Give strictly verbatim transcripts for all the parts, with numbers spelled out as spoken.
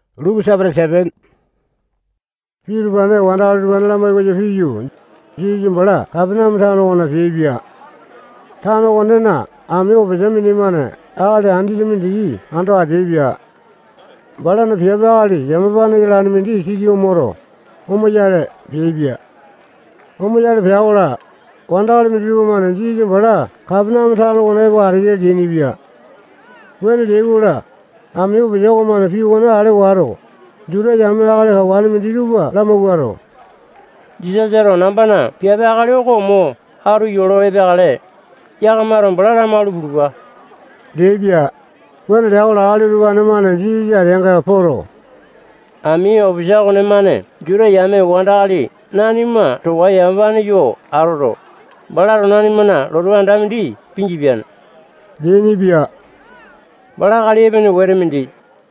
Luke chapter seven. Filbane wandal wanala mai ko fiyu. Ji jimbala kapna mthano ona fibia. Thano onena amyo bejamini mane ale andi dimindi ando adebia. Bala na fiaba ali yamabane ilani mindi sigi umoro. Umojale fibia. Umojale fiaola wandal midiru mane ji jimbala kapna mthano ona ba ariye dinibia. When degula amyo bejago mane fiu ona ale waro. Jure jamme agale hawani midiruba lama waro. Jisajaro nambana piabe agale oko mo haru yoro ebe agale yagamaro mbala malu buruba. Debia when daula ale ruba ne mane jija renga poro. Ami objago ne mane jure yame wanda ali nanima to wayambani yo aroro. Balaro nanimana lorwanda mindi pinjibian. Denibia Bala gali ebe ne were mindi.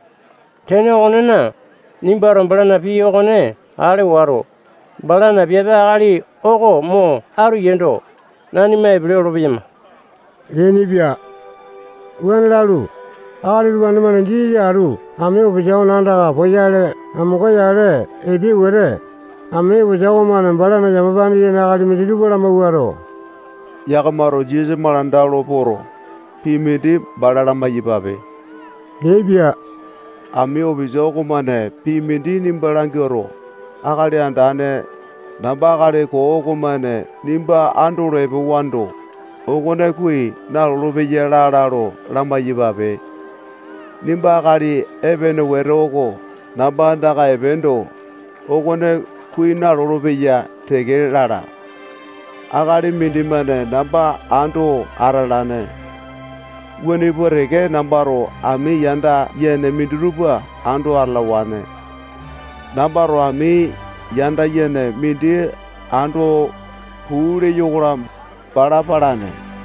Tene onena nimbaro mbala na piyo kone ale waro. Bala na piabe agali oko mo haru yendo nani mai bile robiyama. Denibia when lalu ale ruba ne mane jija aru ame objao nanda poyale amuko yale ebi were ame objao mane bala na yamabani ye na gali midiruba lama waro. Yagamaro jije marandalo poro pimidi balala mayibabe. Debia Ami obijoko mane pimidi nimbalangiro agale andane namba agale ko oko mane nimba ando rebe wando ogone kui na lobe yela laro lama yibabe nimba agale ebene weroko namba ndaga ebendo ogone kui na lobe ya tege lara agale mindi mane namba ando aralane Wani borege nambaro ami yanda yene midiruba ando arlawane. Nambaro ami yanda yene midi ando pure yogram para parane.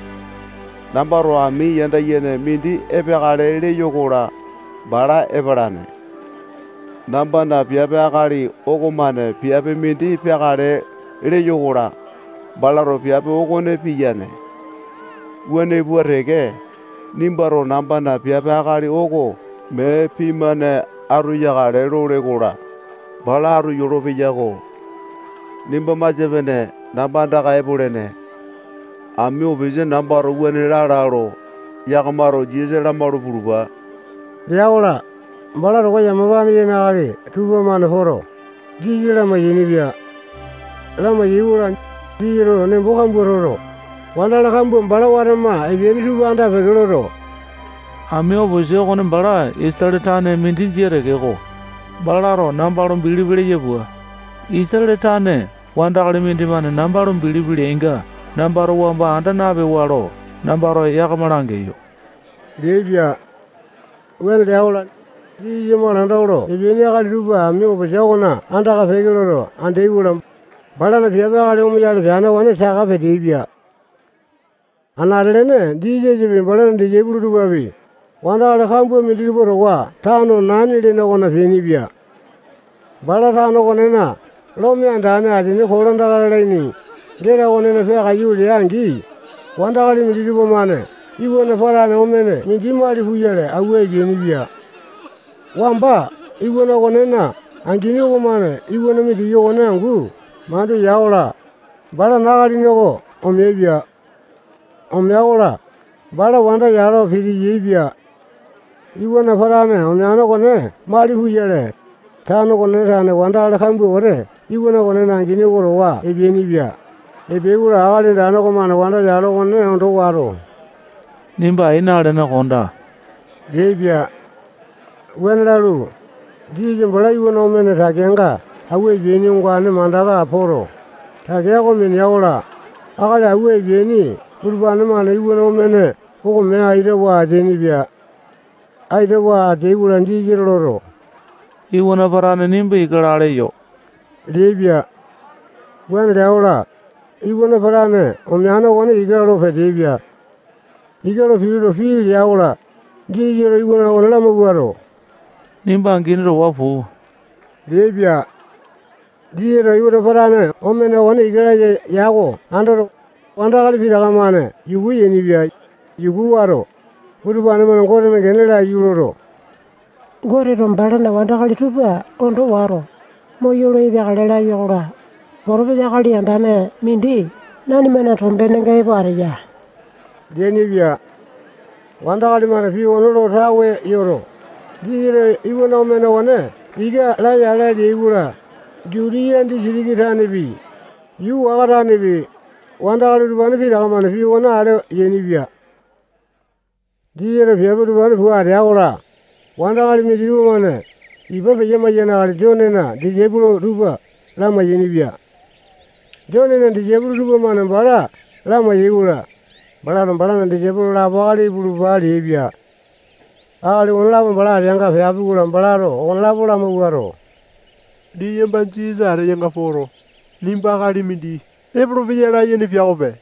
Nambaro ami yanda yene midi ebegare le yogora bara eberane. Namba na piabe agari ogomane piabe midi piagare le yogora balaro piabe ogone piyane. Wani borege Nimbaro namba na piabe agari oko me pimane aru yagare rore gora bala aru yorobe yago nimba majebene namba ndaga eburene ami obije nambaro wene rararo yagamaro jise lamaro buruba yaola bala ro yamabani ye na gali tuba mane foro jijira ma yinibia lama yiura jiro ne bokamboro Wandala kambu mbala warama ebieni tuba anda fegeloro. Ami obuje kone mbala istale tane mintin jere keko. Balaro nambaro bili bili yebua. Istale tane wandakali minti mane nambaro bili bili inga. Nambaro wamba anda nabe waro. Nambaro yakamarange yo. Debia wene deaula jiji mwana andoro. Ebieni akali tuba ami obuje kona anda ka fegeloro. Ande iwula bala na piabe akali umujale fiana wane saka fe debia. Analene dije jibi bala na dije bulu babi. Wanda ale kambu midiri boro wa tano nani le na kona fenibia. Bala tano kone na lomi andane ajine kolanda kala ni. Dera kone na fea kayuli yangi. Wanda kali midiri bomane. Iwo na fara na omene midima ali huyale awe jenibia. Wamba iwo na kone na angini bomane iwo na midiri kone angu. Mando yaola bala nakali nyoko omebia. Omyaola bala wanda yaro fili yibia iwo na farane omyano kone mali huyele tano kone tane wanda ala kambu ore iwo na kone na ngini woro wa ebieni bia ebeula awali ndano komane wanda yaro kone ondo waro Nimba ina ale na konda Debia wenlalu dije mbala iwo na omene takenga awe ebieni ngwane mandaga aporo takea komene yaola akale awe ebieni Urbane mane iwo no mene oko me aire wa jenibia aire wa jeula ndije loro Iwo na parane nimba ikalale yo Debia wen daula iwo na parane omyano wone igalo fe debia igalo filo fili yaula ndije ro iwo na wona lama waro Nimba ngini ro wafu Debia ndije ro iwo na parane omene wone igala yago andoro Wanda kali fira kamane, yugu yeni bia, yugu waro. Urbane mane kore me genela yuloro. gore ron balana wanda kali tuba ondo waro moyolo ibe galela yola borobe ya kali andane mindi nani mana tombene ngai bariya deni bia wanda kali mana fi onolo rawe yoro dire iwono mena wane iga la ya la di igura juri andi jirigi tane bi yu wagara ne bi wanda kali rubani fi daga mana fi wona ale yeni bia dire fiabu rubani fu are agora wanda kali mi diru mana iba fe yema yena kali jonena di jebulo ruba lama yeni bia jonena di jebulo ruba mana bara lama yegura bara no bara di jebulo la bali bulu bali bia ali onla bara yanga fiabu gura bara ro onla bula mugaro di yemban jiza re yanga foro limba kali mindi ebro biyela yeni fiaobe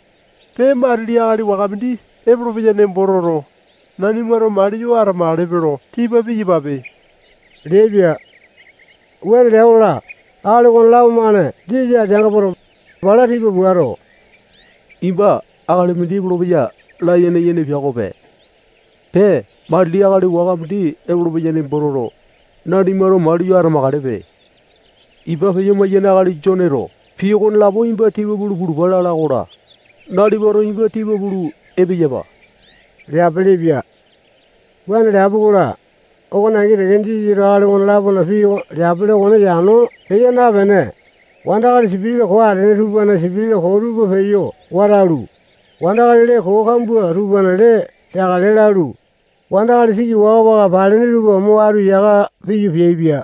pe marli ali wagamindi ebro biyene bororo nani maro mari yo ara mari bro tiba bi babe lebia wen leula ali onla mane dija janga boro bara tiba buaro imba ali mindi bro biya la yene yeni fiaobe pe marli ali wagamindi ebro biyene bororo nani maro mari yo ara magarebe iba fe yema yena ali jonero fiyon labo imba tiba bulu bulu bala la gora nadi boro imba tiba bulu ebe yeba ya belibia wan la bugura ogona ngi rendi jirale on labo na fiyo ya bele ona yano heya na bene wanda kali sibile ko are ruba na sibile ko ruba feyo waralu wanda kali le ko kambu ruba na le ya kali lalu wanda kali sigi wa wa bale ni ruba mo aru ya ga fiyo fiebia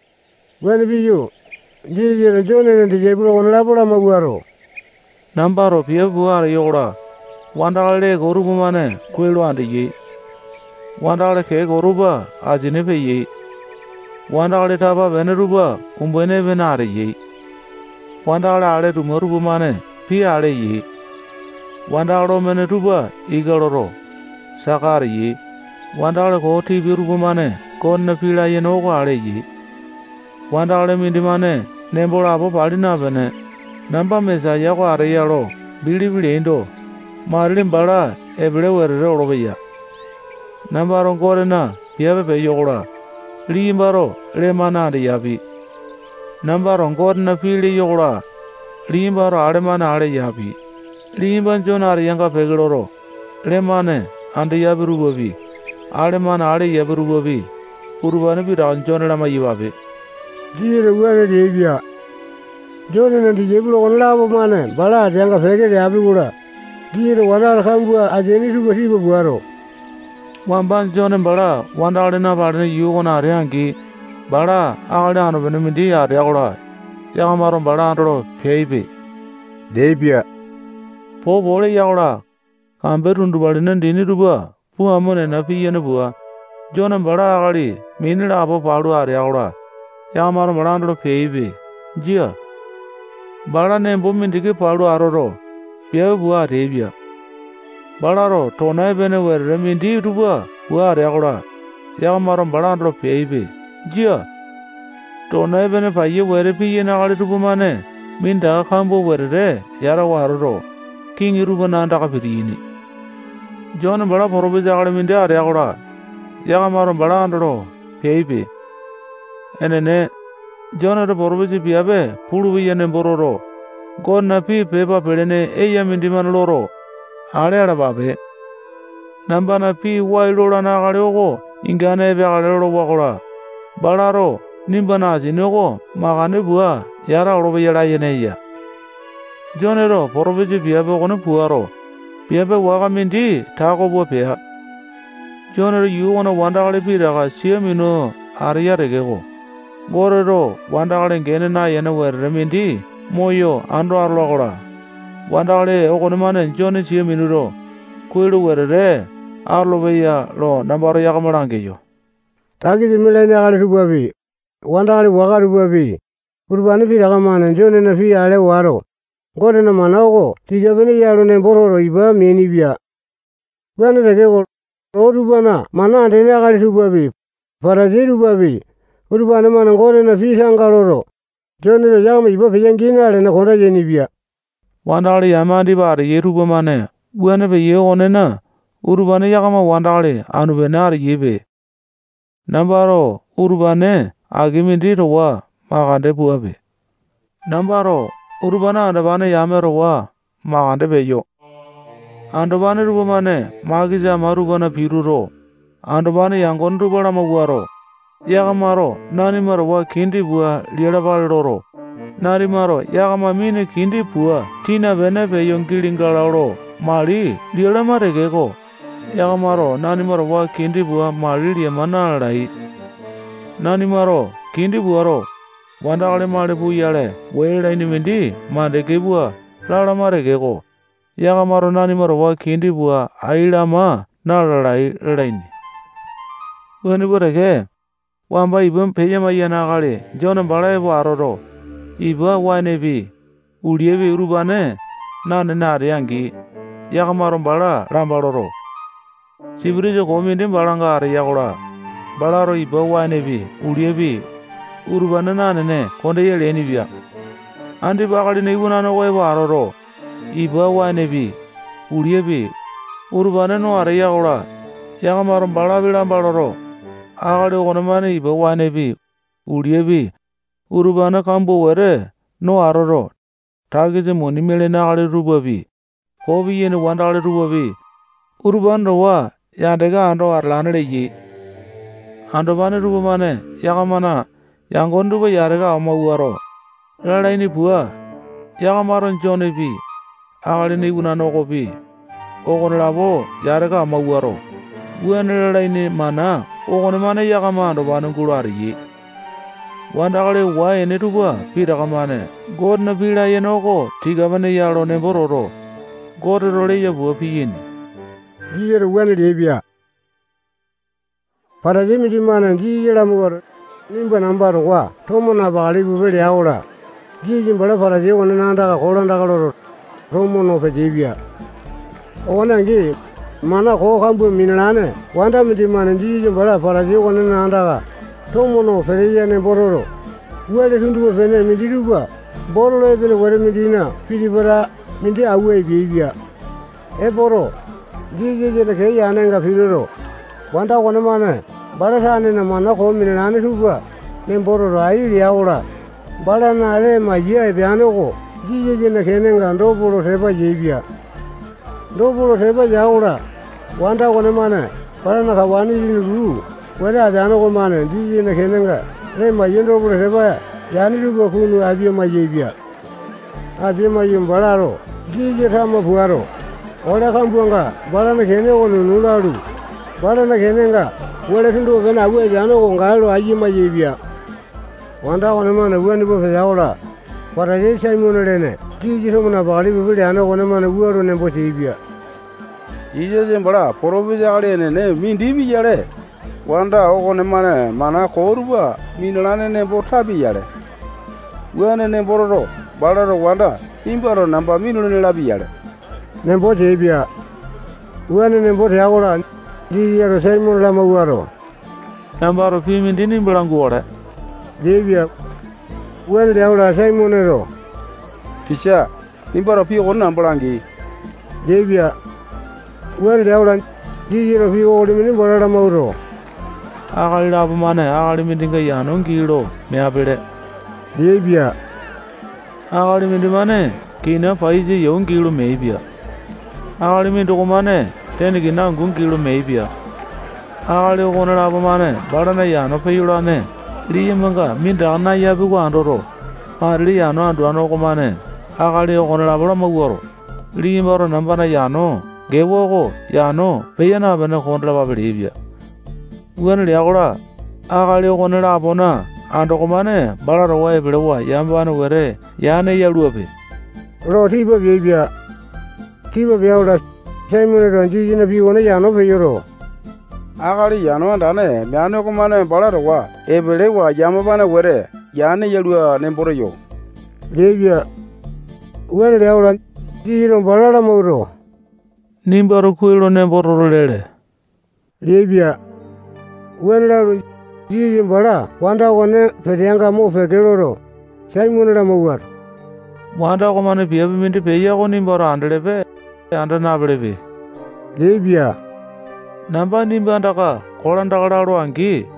wan fiyo Jiji le jone ne jebulo on labura maguaro nambaro pia buara yora wanda le goruba mane kwelo ande ye wanda le ke goruba ajine pe ye wanda le taba veneruba umbene venare ye wanda le ale rumoruba mane pia ale ye wanda ro mene ruba igaloro sakare ye wanda le ko ti biruba mane konna pila ye no ale ye wanda le mindi mane nembola bo balina bene namba mesa ya ko are yaro bili bili ndo marlim bala ebele werere orobeya namba ron gorena piabe be yogora limbaro le mana de yabi namba ron gorena pili yogora limbaro are mana are yabi limban jona are yanga pegoro le mane ande yabiru gobi are mana are yabiru gobi urubane bi ranjona la mayiwabe dire wane debia jone na di jebulo on labo mane bala janga fege de abigura dire wana kambu ajeni ruba tiba buaro wamban jone bala wanda na barne yugona ryangi bala agada anu bene mindi ya ragora yagamaro bala andro feibe debia po bole yagora kamberundu balina dini ruba pu amone na piyene bua jone bala agari minira abo paadu are yagora yagamaro bala andro feibe jia bala ne bomin dike paadu aroro piabe bua rebia bala ro tonai bene wer mindi ruba bua ragora yagamaro bala andro feibe jia tonai bene paye wer piye na gali ruba mane minda kambo wer re yara waroro king ruba na ndaka pirini jone bala porobe jagale minde are yagora yagamaro bala andro feibe enene jone ro porobe ji piabe pulu yene bororo gonna pi peba pelene eya mindi man loro ale ara babe nambana pi wailora na gale ogo ingane be gale ro wagora balaro nimbana jinogo magane bua yara orobe yara yeneya jone ro porobe ji piabe gone puaro piabe waga mindi tago bua pea jone ro yuona wanda gale pi daga siemino ariya regego gorero wanda gale ngene na yene wer mindi moyo andro arlogora wanda gale ogone mane jone siemino kuiru werere arlobeya lo nambaro yagamarangeyo tagi jimile ne gale rubabi wanda gale waga rubabi urbani fi daga mane jone na fi ale waro gore na manago tijabene yaro ne bororo iba meni bia wane regego ro rubana mana de ne gale rubabi faraje rubabi urbani mane gore na fi sangaroro jone ro yagama iba fiyangina ale na konda yeni bia wanda gale yamandi bare yeruba mane wane be ye onena urbani yagama wanda gale anu benare yebe Nambaro urubane agimindi rowa magande buabe. Nambaro urubana andabane yame rowa magande beyo. Andabane rubamane magiza marubana biruro. Andabane yangon rubana maguaro. Yagamaro nanimaro wa kindi bua liarabaloro. Narimaro yagama mine kindi bua tina bene beyon gilingalaro. Mali liaramare gego. Yagamaro nanimaro wa kindi bua mali liamana rai. Nanimaro kindi buaro. Wandale male buyale wele ni mindi mande gebua laramare gego. Yagamaro nanimaro wa kindi bua ailama nalarai raini. Wani burege wamba ibum peyama yanagale jona balaye waroro. Iba wanebi uliebi urubane nane nare yangi. Yagamaro bala rambaloro. Sibirijo komindi balanga are yagola. Balaro iba wanebi uliebi urubane nane konde yele nibia. Andi bakali ne ibunano we waroro. Iba wanebi uliebi urubane no are yagola. Yagamaro bala bilambaloro. Agade okonemane iba wanebi uliebi urubana kambo were no aroro. Tagize moni mele nagale rubabi. Kobi yene wandale rubabi. Uruban rowa yandega ando arlanere yi. Andobane rubamane yagamana yangon ruba yarega amawaro. Lalaini bua yagamaron jonebi. Agade ne ibunano kobi. Okonelabo yarega amawaro. Buane lalaini mana okonemane yagama andobane ngulari yi. Wandagale wa ene ruba piragamane god na pira yenoko tigabane yalo ne bororo god role ya bua piyin Giyer wani debia para jemi di mana giyera mugor nimba nambaro wa tomo na bali bubeli awra gijin bala para je wona nanda ka kolanda kaloro tomo no fe debia ona gi mana ko kambu minane wanda mi di mana gijin bala para je wona nanda ka tomo no fe yene bororo wale tundu fe ne mi diruba borolo bele wore mi dina pidi bara mi di awe bibia e boro gigi je de ke yane nga filoro wanda wona mana bala sane na mana ko minane tuba ne bororo ai liaura bala na le ma ye biano ko gigi je ne ke ne nga ndo boro seba jebia ndo boro seba yaura wanda wona mana bala na ka wani ni ru wala dano ko mana gigi ne ke ne nga le ma yendo boro seba yani rugo kunu abiyo ma yebia abiyo ma yum balaro gigi tama buaro ola kambuanga bala na kene wono nularu bala na kene nga wala tindo bena awe jano ko ngalo ayi ma yebia wanda wona mana wani bo fe yaola para je sai mono lene gigi so mona bali bi jano wona mana buaro ne bo yebia ije je bala porobi jale ne ne mindi bi jale wanda o ne mana mana koruba minalane ne bo tabi jale Wane ne bororo balaro wanda imbaro namba minule ne labi yale ne bo jebia wane ne bo yagola di yaro sai mon la mawaro Nambaro pimi dini belangu ore jebia wane yagola sai monero Tisha imbaro pi on nambalangi jebia wane yagola di yaro pi o de min borara mawro Agali labu mane agali mindinga yano ngiro me abede Debia Agali mindi mane kina paiji yon kilo meibia Agali mindi ko mane teni kina ngun kilo meibia Agali kone labu mane barana yano peyulane Iriye manga minda ana yabi ko andoro Arili yano andu ano ko mane Agali kone labu la magwaro Iriye mbaro nambana yano Gewo ko yano peyana bane kone labu beibia Uwan liagola agali kone labu na Ando komane balaro wa eblewa yambana were yane yaluabe ro tiba bibia tiba biaura sai monero gigi na bi wona yano peyoro Agali yano andane miano komane balaro wa eblewa yambana were yane yalua ne boroyo Debia wane liaura gigi no balaro moro Nimbaro kuilo ne bororo lele Debia wane liaura Gigi bala wanda wone ferianga mo fegeloro sai monera mawar Wanda ko mane biya bimindi peya ko nimbaro andelebe anda nabelebe Debia Namba nimbanda ka kolanda kalaro angi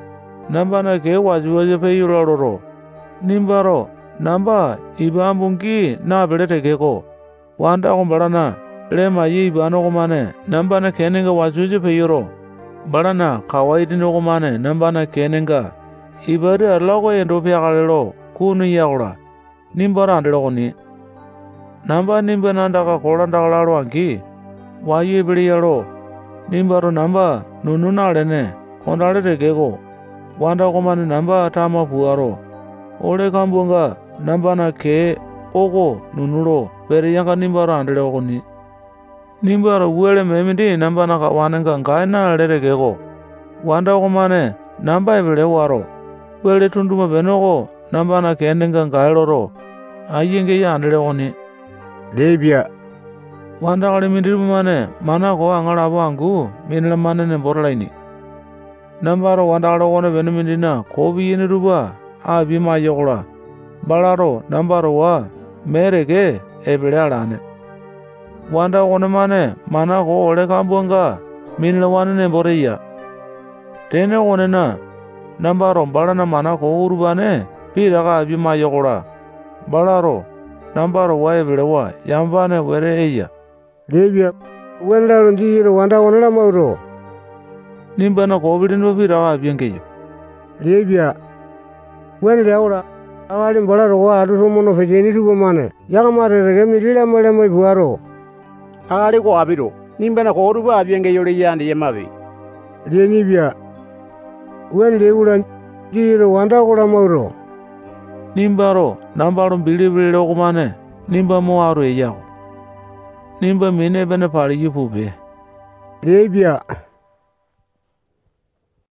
nambana ke wajuwaje pe yulororo nimbaro namba ibambungi na belete keko wanda ko barana lema yi ibano ko mane nambana kenenga wajuwaje pe yoro barana kawaiti no ko mane nambana kenenga ibari allogo endo pe agalero kunu yagora nimbara andero koni namba nimba nandaka kolanda galaro angi wayu ibiri yaro nimbaro namba nunu nalene kondale tekeko wanda ko mane namba tama puaro ole kambunga namba na ke ogo nunuro bere yanga nimbaro andele koni nimbaro wele memindi namba na ka wananga ngaina lere keko wanda ko mane namba ibere waro wele tunduma benoko namba na kenenga ngailoro ayenge ya andele koni Lebia wanda kali mindiri mane mana ko angala bangu minla mane ne borlaini nambaro wanda kali kone benu mindina kobi yene ruba abi ma yogla balaro nambaro wa merege ebele alane wanda kone mane mana ko ole kambunga minla wane ne boreya tene kone na nambaro balana mana ko urbane piraga abi ma yogla balaro nambaro wa ebele wa yambane were eya Lebia wanda rundi ro wanda wonala mauro nimbana ko bidin bo biraga abiengeyo Lebia wanda ora awali mbolaro wa adu mono fejeni rubo mane yaga mare rege milila male mai buaro ali ko abiro nimbana ko rubo abiengeyo le yandi yemabe Lebia wanda ura jiro wanda kula mauro nimbaro nambaro bili bili ko mane nimba mo aro eya nimba mine bene pari yupube Lebia